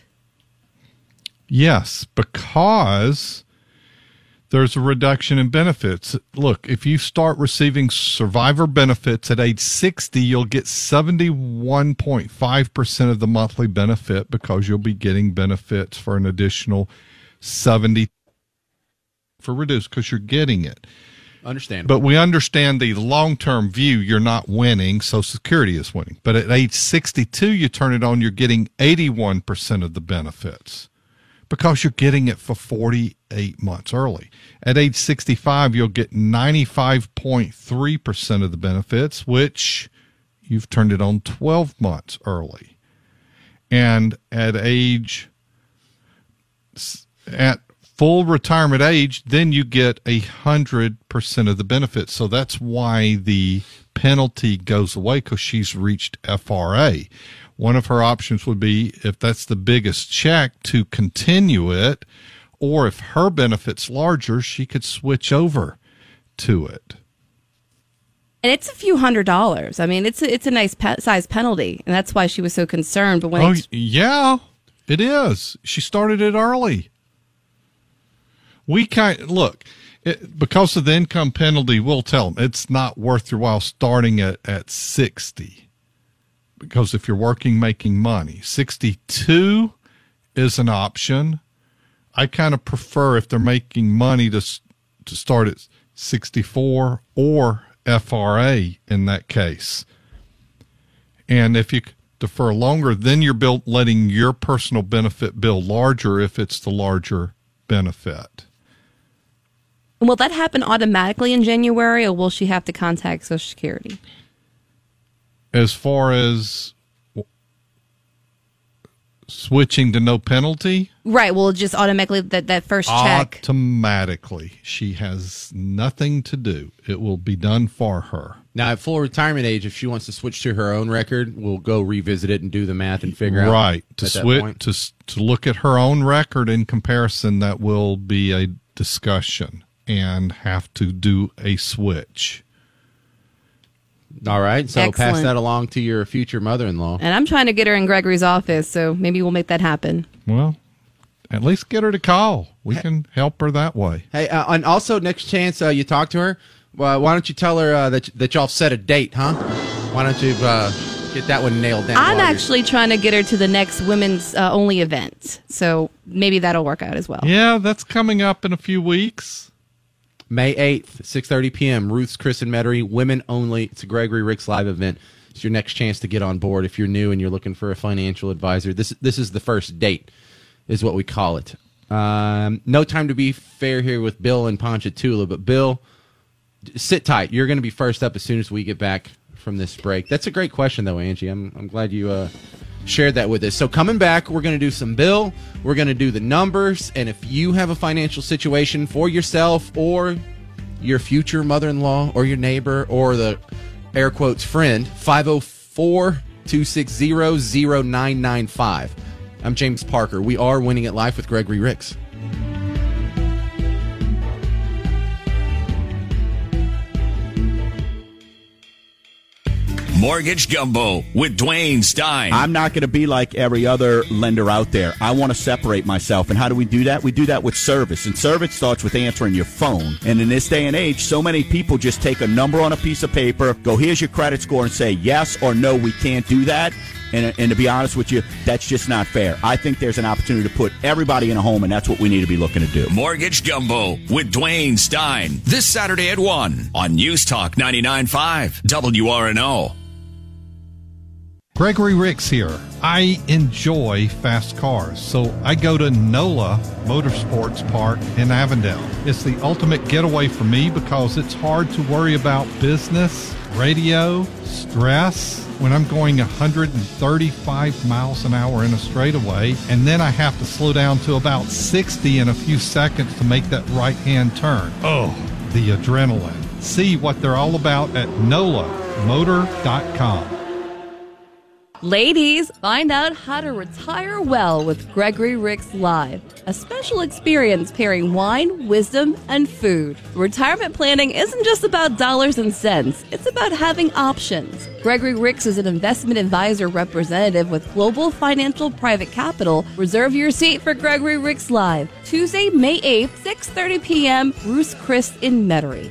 [SPEAKER 1] Yes, because there's a reduction in benefits. Look, if you start receiving survivor benefits at age 60, you'll get 71.5% of the monthly benefit because you'll be getting benefits for an additional 70 for reduced because you're getting it.
[SPEAKER 2] Understandable.
[SPEAKER 1] But we understand the long-term view. You're not winning. Social Security is winning. But at age 62, you turn it on, you're getting 81% of the benefits, because you're getting it for 48 months early. At age 65, you'll get 95.3% of the benefits, which you've turned it on 12 months early. And at full retirement age, then you get 100% of the benefits. So that's why the penalty goes away, because she's reached FRA. One of her options would be, if that's the biggest check, to continue it, or if her benefit's larger, she could switch over to it.
[SPEAKER 4] And it's a few $100s. I mean, it's a nice size penalty, and that's why she was so concerned. But
[SPEAKER 1] yeah, it is. She started it early. Because of the income penalty, we'll tell them it's not worth your while starting at 60. Because if you're working, making money, 62 is an option. I kind of prefer, if they're making money, to start at 64 or FRA in that case. And if you defer longer, then you're letting your personal benefit bill larger if it's the larger benefit.
[SPEAKER 4] Will that happen automatically in January, or will she have to contact Social Security?
[SPEAKER 1] As far as Switching to no penalty?
[SPEAKER 4] Right. Well, just automatically that first check.
[SPEAKER 1] Automatically. She has nothing to do. It will be done for her.
[SPEAKER 2] Now, at full retirement age, if she wants to switch to her own record, we'll go revisit it and do the math and figure out.
[SPEAKER 1] Right. To switch to look at her own record in comparison, that will be a discussion and have to do a switch.
[SPEAKER 2] All right, so
[SPEAKER 4] Excellent.
[SPEAKER 2] pass that along to your future mother-in-law.
[SPEAKER 4] And I'm trying to get her in Gregory's office, so maybe we'll make that happen.
[SPEAKER 1] Well, at least get her to call. We can help her that way.
[SPEAKER 2] Hey, and also next chance you talk to her, why don't you tell her that y'all set a date, huh? Why don't you get that one nailed down?
[SPEAKER 4] I'm actually trying to get her to the next women's only event, so maybe that'll work out as well.
[SPEAKER 1] Yeah, that's coming up in a few weeks.
[SPEAKER 2] May 8th, 6:30 p.m., Ruth's Chris and Metairie, women only. It's a Gregory Ricks live event. It's your next chance to get on board if you're new and you're looking for a financial advisor. This is the first date, is what we call it. No time to be fair here with Bill and Ponchatoula, but Bill, sit tight. You're going to be first up as soon as we get back from this break. That's a great question, though, Angie. I'm glad you shared that with us. So coming back, we're going to do some Bill. We're going to do the numbers. And if you have a financial situation for yourself or your future mother-in-law or your neighbor or the air quotes friend, 504-260-0995. I'm James Parker. We are Winning at Life with Gregory Ricks.
[SPEAKER 6] Mortgage Gumbo with Dwayne Stein.
[SPEAKER 11] I'm not going to be like every other lender out there. I want to separate myself. And how do we do that? We do that with service. And service starts with answering your phone. And in this day and age, so many people just take a number on a piece of paper, go, here's your credit score, and say yes or no, we can't do that. And to be honest with you, that's just not fair. I think there's an opportunity to put everybody in a home, and that's what we need to be looking to do.
[SPEAKER 6] Mortgage Gumbo with Dwayne Stein. This Saturday at 1 on News Talk 99.5 WRNO.
[SPEAKER 1] Gregory Ricks here. I enjoy fast cars, so I go to NOLA Motorsports Park in Avondale. It's the ultimate getaway for me because it's hard to worry about business, radio, stress when I'm going 135 miles an hour in a straightaway, and then I have to slow down to about 60 in a few seconds to make that right-hand turn. Oh, the adrenaline. See what they're all about at NOLAmotor.com.
[SPEAKER 4] Ladies, find out how to retire well with Gregory Ricks Live, a special experience pairing wine, wisdom, and food. Retirement planning isn't just about dollars and cents. It's about having options. Gregory Ricks is an investment advisor representative with Global Financial Private Capital. Reserve your seat for Gregory Ricks Live, Tuesday, May 8th, 6:30 p.m., Ruth's Chris in Metairie,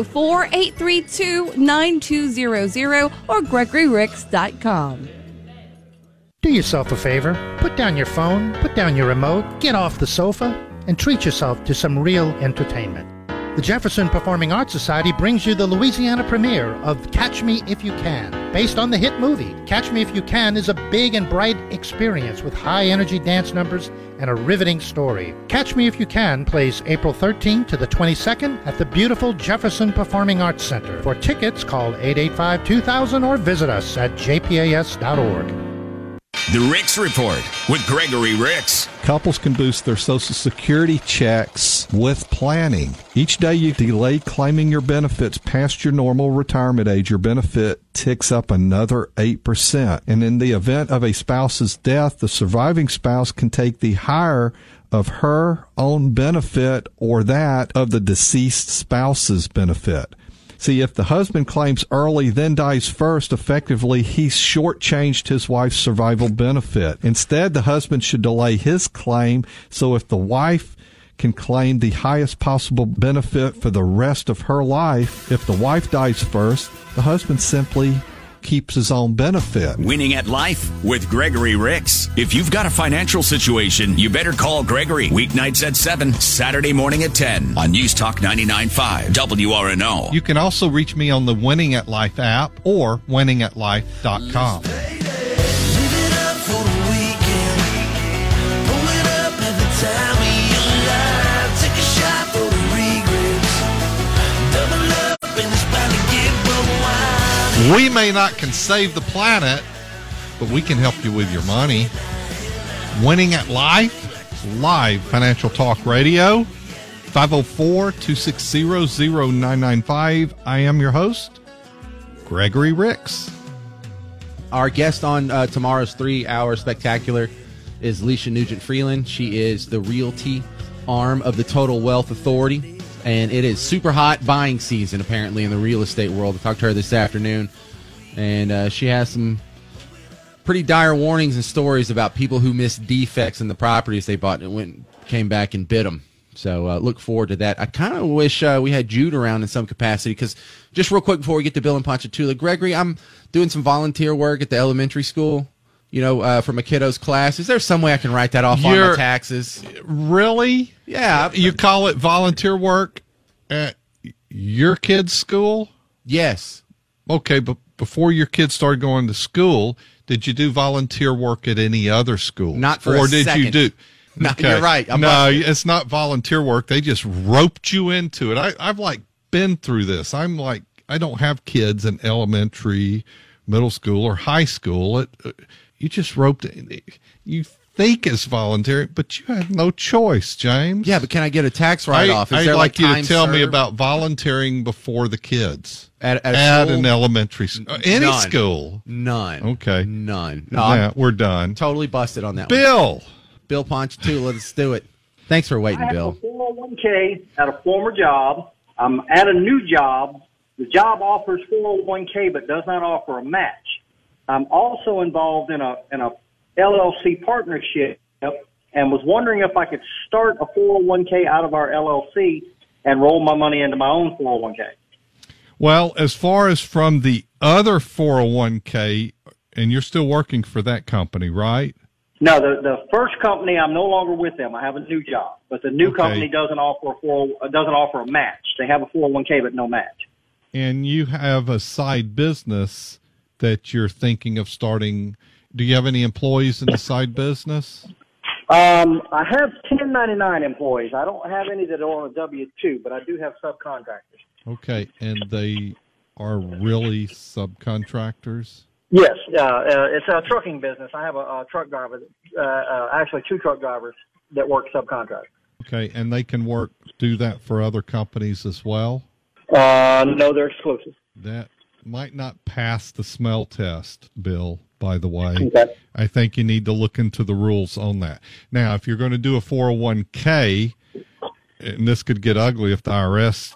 [SPEAKER 4] 504-832-9200 or GregoryRicks.com.
[SPEAKER 5] Do yourself a favor. Put down your phone, put down your remote, get off the sofa, and treat yourself to some real entertainment. The Jefferson Performing Arts Society brings you the Louisiana premiere of Catch Me If You Can. Based on the hit movie, Catch Me If You Can is a big and bright experience with high-energy dance numbers and a riveting story. Catch Me If You Can plays April 13th to the 22nd at the beautiful Jefferson Performing Arts Center. For tickets, call 885-2000 or visit us at jpas.org.
[SPEAKER 6] The Ricks Report with Gregory Ricks.
[SPEAKER 1] Couples can boost their Social Security checks with planning. Each day you delay claiming your benefits past your normal retirement age, your benefit ticks up another 8%. And in the event of a spouse's death, the surviving spouse can take the higher of her own benefit or that of the deceased spouse's benefit. See, if the husband claims early, then dies first, effectively, he's shortchanged his wife's survival benefit. Instead, the husband should delay his claim, so if the wife can claim the highest possible benefit for the rest of her life, if the wife dies first, the husband simply keeps his own benefit.
[SPEAKER 6] Winning at Life with Gregory Ricks. If you've got a financial situation, you better call Gregory. Weeknights at 7, Saturday morning at 10 on News Talk 99.5 WRNO.
[SPEAKER 1] You can also reach me on the Winning at Life app or winningatlife.com. We may not can save the planet, but we can help you with your money. Winning at Life, live financial talk radio, 504-260-0995. I am your host, Gregory Ricks.
[SPEAKER 2] Our guest on tomorrow's 3-hour spectacular is Leisha Nugent Freeland. She is the realty arm of the Total Wealth Authority, and it is super hot buying season apparently in the real estate world. I talked to her this afternoon, and she has some pretty dire warnings and stories about people who missed defects in the properties they bought and came back and bid them. So look forward to that. I kind of wish we had Jude around in some capacity, because just real quick before we get to Bill and Ponchatoula, Gregory, I'm doing some volunteer work at the elementary school, for my kiddos' class. Is there some way I can write that off on my taxes?
[SPEAKER 1] Really?
[SPEAKER 2] Yeah.
[SPEAKER 1] You call it volunteer work at your kids' school?
[SPEAKER 2] Yes.
[SPEAKER 1] Okay, but before your kids started going to school, did you do volunteer work at any other school?
[SPEAKER 2] Not for a second.
[SPEAKER 1] You do?
[SPEAKER 2] No,
[SPEAKER 1] okay.
[SPEAKER 2] You're right.
[SPEAKER 1] It's not volunteer work. They just roped you into it. I've been through this. I don't have kids in elementary, middle school, or high school. You just roped it. You think it's voluntary, but you had no choice, James.
[SPEAKER 2] Yeah, but can I get a tax write-off?
[SPEAKER 1] I'd like you to tell me about volunteering before the kids
[SPEAKER 2] at
[SPEAKER 1] an elementary school. Any
[SPEAKER 2] None.
[SPEAKER 1] school.
[SPEAKER 2] None.
[SPEAKER 1] Okay.
[SPEAKER 2] None.
[SPEAKER 1] No, yeah, we're done.
[SPEAKER 2] Totally busted on that
[SPEAKER 1] Bill.
[SPEAKER 2] one. Bill Ponchatoula, let's do it. Thanks for waiting, Bill.
[SPEAKER 12] I have a 401k at a former job. I'm at a new job. The job offers 401k but does not offer a match. I'm also involved in a LLC partnership and was wondering if I could start a 401k out of our LLC and roll my money into my own 401k.
[SPEAKER 1] Well, as far as from the other 401k, and you're still working for that company, right?
[SPEAKER 12] No, the first company, I'm no longer with them. I have a new job, but the new company doesn't offer a match. They have a 401k, but no match. And
[SPEAKER 1] you have a side business that you're thinking of starting. Do you have any employees in the side business?
[SPEAKER 12] I have 1099 employees. I don't have any that are on a W-2, but I do have subcontractors.
[SPEAKER 1] Okay, and they are really subcontractors?
[SPEAKER 12] Yes, it's a trucking business. I have a truck driver, actually 2 truck drivers that work subcontract.
[SPEAKER 1] Okay, and they can do that for other companies as well?
[SPEAKER 12] No, they're exclusive.
[SPEAKER 1] That might not pass the smell test, Bill, by the way.
[SPEAKER 12] Okay.
[SPEAKER 1] I think you need to look into the rules on that. Now, if you're going to do a 401k, and this could get ugly if the IRS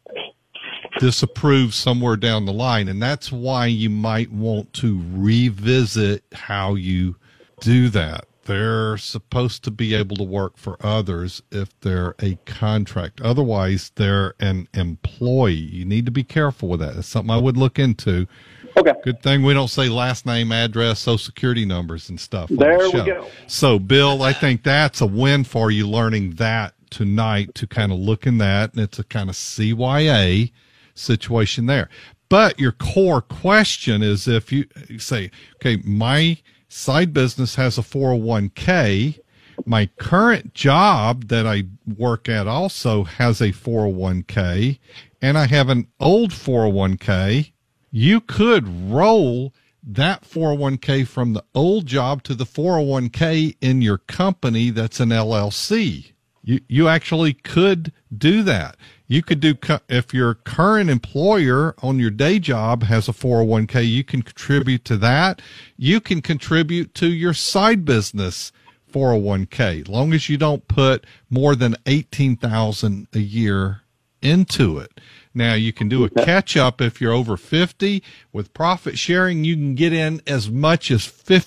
[SPEAKER 1] disapproves somewhere down the line, and that's why you might want to revisit how you do that. They're supposed to be able to work for others if they're a contract. Otherwise, they're an employee. You need to be careful with that. It's something I would look into.
[SPEAKER 12] Okay.
[SPEAKER 1] Good thing we don't say last name, address, social security numbers and stuff.
[SPEAKER 12] There we go.
[SPEAKER 1] So, Bill, I think that's a win for you learning that tonight, to kind of look in that, and it's a kind of CYA situation there. But your core question is, if you say, okay, my side business has a 401k, my current job that I work at also has a 401k, and I have an old 401k, you could roll that 401k from the old job to the 401k in your company that's an LLC. You actually could do that. You could do, if your current employer on your day job has a 401k, you can contribute to that. You can contribute to your side business 401k, as long as you don't put more than $18,000 a year into it. Now, you can do a catch up if you're over 50. With profit sharing, you can get in as much as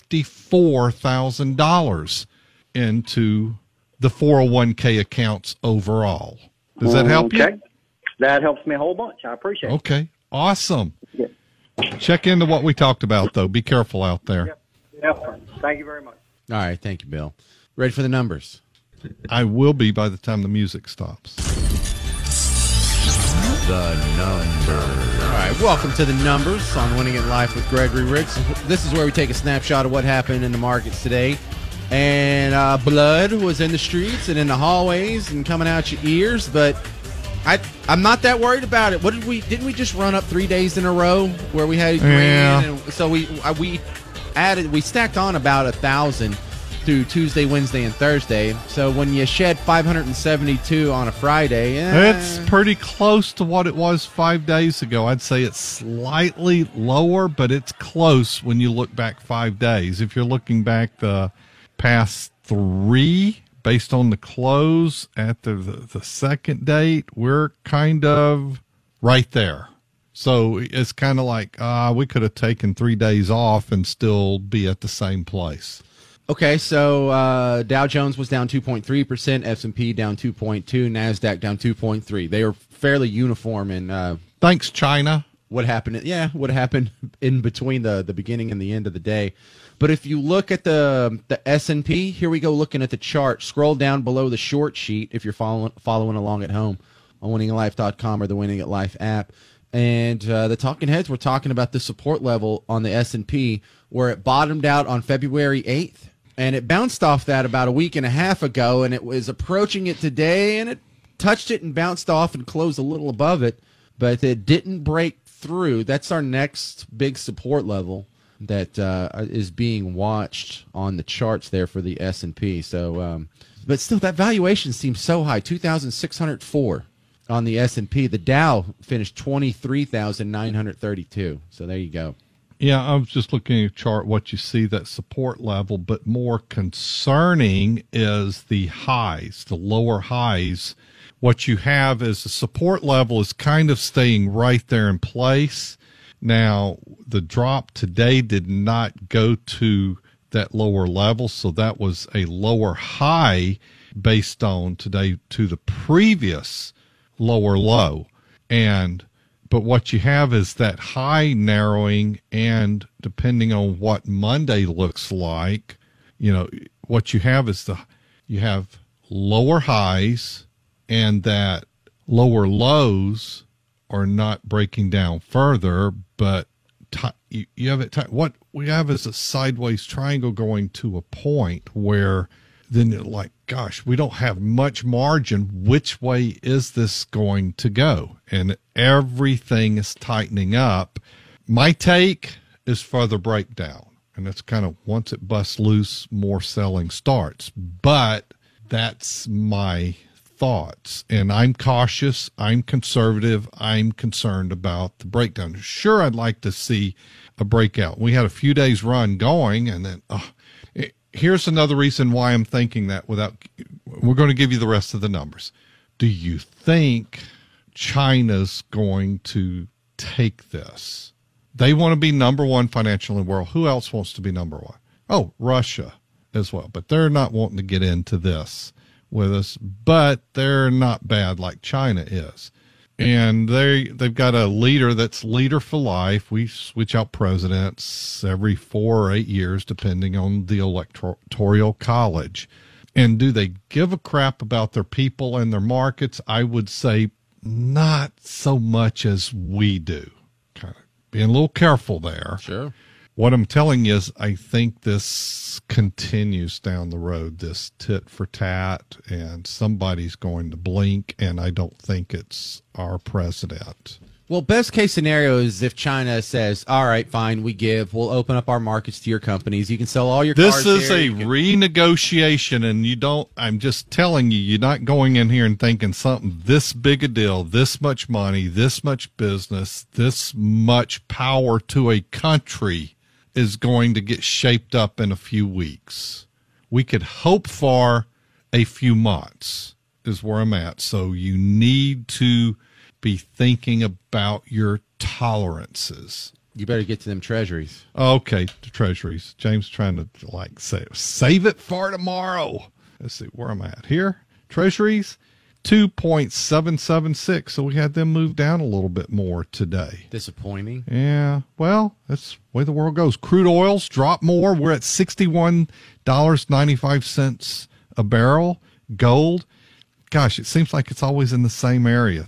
[SPEAKER 1] $54,000 into the 401k accounts overall. Does that help you?
[SPEAKER 12] That helps me a whole bunch. I appreciate it.
[SPEAKER 1] Okay. Awesome. Yeah. Check into what we talked about, though. Be careful out there.
[SPEAKER 12] Yep. Thank you very much.
[SPEAKER 2] All right. Thank you, Bill. Ready for the numbers?
[SPEAKER 1] I will be by the time the music stops.
[SPEAKER 2] The numbers. All right. Welcome to the numbers on Winning at Life with Gregory Ricks. This is where we take a snapshot of what happened in the markets today. And blood was in the streets and in the hallways and coming out your ears, but I'm not that worried about it. Didn't we just run up 3 days in a row where we had green?
[SPEAKER 1] Yeah.
[SPEAKER 2] And so we stacked on about 1,000 through Tuesday, Wednesday, and Thursday. So when you shed 572 on a Friday,
[SPEAKER 1] it's pretty close to what it was 5 days ago. I'd say it's slightly lower, but it's close when you look back 5 days. If you're looking back the past 3, based on the close at the second date, we're kind of right there. So it's kind of like we could have taken 3 days off and still be at the same place.
[SPEAKER 2] Okay, so Dow Jones was down 2.3%, S&P down 2.2%, NASDAQ down 2.3%. They are fairly uniform in
[SPEAKER 1] thanks, China.
[SPEAKER 2] What happened in between the beginning and the end of the day. But if you look at the S&P, here we go looking at the chart. Scroll down below the short sheet if you're following along at home on winningatlife.com or the Winning at Life app. And the talking heads were talking about the support level on the S&P where it bottomed out on February 8th. And it bounced off that about a week and a half ago, and it was approaching it today, and it touched it and bounced off and closed a little above it, but it didn't break through. That's our next big support level that is being watched on the charts there for the S&P. So, but still, that valuation seems so high, 2,604 on the S&P. The Dow finished 23,932. So there you go.
[SPEAKER 1] Yeah, I was just looking at your chart, what you see, that support level, but more concerning is the highs, the lower highs. What you have is the support level is kind of staying right there in place. Now, the drop today did not go to that lower level, so that was a lower high based on today to the previous lower low. But what you have is that high narrowing, and depending on what Monday looks like, what you have is you have lower highs, and that lower lows are not breaking down further, but you have it. What we have is a sideways triangle going to a point where then you're like, gosh, we don't have much margin. Which way is this going to go? And everything is tightening up. My take is further breakdown. And it's kind of once it busts loose, more selling starts. But that's my thoughts. And I'm cautious. I'm conservative. I'm concerned about the breakdown. Sure, I'd like to see a breakout. We had a few days run going, and then here's another reason why I'm thinking that we're going to give you the rest of the numbers. Do you think China's going to take this? They want to be number one financially in the world. Who else wants to be number one? Oh, Russia as well. But they're not wanting to get into this with us, but they're not bad like China is. And they've got a leader that's leader for life. We switch out presidents every 4 or 8 years, depending on the electoral college. And do they give a crap about their people and their markets? I would say not so much as we do. Kind of being a little careful there.
[SPEAKER 2] Sure.
[SPEAKER 1] What I'm telling you is I think this continues down the road, this tit for tat, and somebody's going to blink, and I don't think it's our president.
[SPEAKER 2] Well, best case scenario is if China says, all right, fine, we'll open up our markets to your companies. You can sell all your cars
[SPEAKER 1] This is
[SPEAKER 2] here.
[SPEAKER 1] renegotiation, and I'm just telling you, you're not going in here and thinking something this big a deal, this much money, this much business, this much power to a country is going to get shaped up in a few weeks. We could hope for a few months is where I'm at. So you need to be thinking about your tolerances.
[SPEAKER 2] You better get to them treasuries.
[SPEAKER 1] Okay, the treasuries. James trying to say, save it for tomorrow. Let's see, where am I at here? Treasuries, 2.776. So we had them move down a little bit more today.
[SPEAKER 2] Disappointing.
[SPEAKER 1] Yeah, well, that's the way the world goes. Crude oils drop more. We're at $61.95 a barrel. Gold, gosh, it seems like it's always in the same area.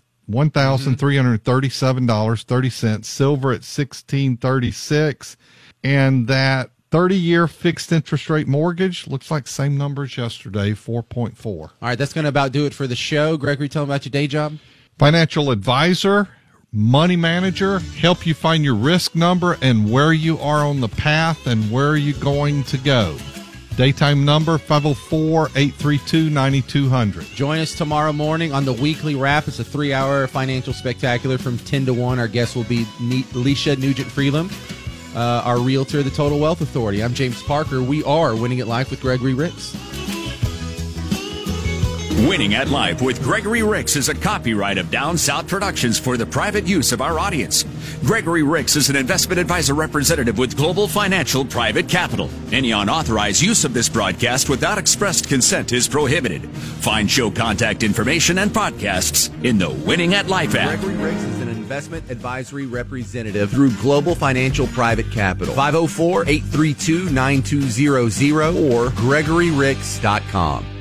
[SPEAKER 1] $1,337.30. Silver at $16.36. And that 30-year fixed interest rate mortgage looks like same numbers yesterday, 4.4.
[SPEAKER 2] All right, that's going to about do it for the show. Gregory, tell them about your day job.
[SPEAKER 1] Financial advisor, money manager, help you find your risk number and where you are on the path and where you're going to go. Daytime number 504-832-9200.
[SPEAKER 2] Join us tomorrow morning on the weekly wrap. It's a 3-hour financial spectacular from 10 to 1. Our guest will be Alicia Nugent-Freeland, our realtor, the Total Wealth Authority. I'm James Parker. We are Winning at Life with Gregory Ricks.
[SPEAKER 6] Winning at Life with Gregory Ricks is a copyright of Down South Productions for the private use of our audience. Gregory Ricks is an investment advisor representative with Global Financial Private Capital. Any unauthorized use of this broadcast without expressed consent is prohibited. Find show contact information and podcasts in the Winning at Life app.
[SPEAKER 2] Gregory Ricks is an investment advisory representative through Global Financial Private Capital. 504-832-9200 or GregoryRicks.com.